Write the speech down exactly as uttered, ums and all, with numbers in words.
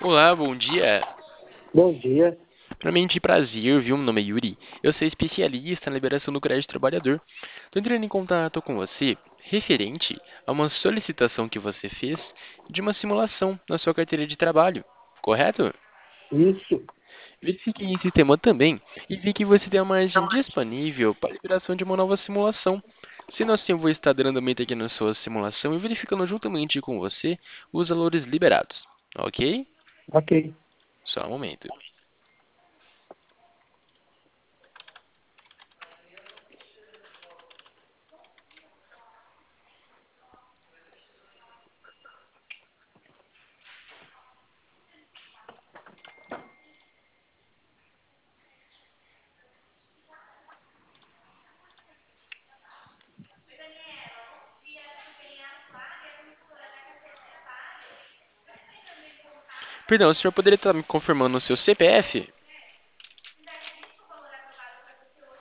Olá, bom dia. Bom dia. Primeiramente, prazer, viu? Meu nome é Yuri. Eu sou especialista na liberação do crédito trabalhador. Estou entrando em contato com você referente a uma solicitação que você fez de uma simulação na sua carteira de trabalho, correto? Isso. Verifiquei em sistema também e vi que você tem a margem disponível para a liberação de uma nova simulação. Sendo assim, eu vou estar dando andamento aqui na sua simulação e verificando juntamente com você os valores liberados, ok? Ok. Só um momento. Perdão, o senhor poderia estar me confirmando o seu C P F?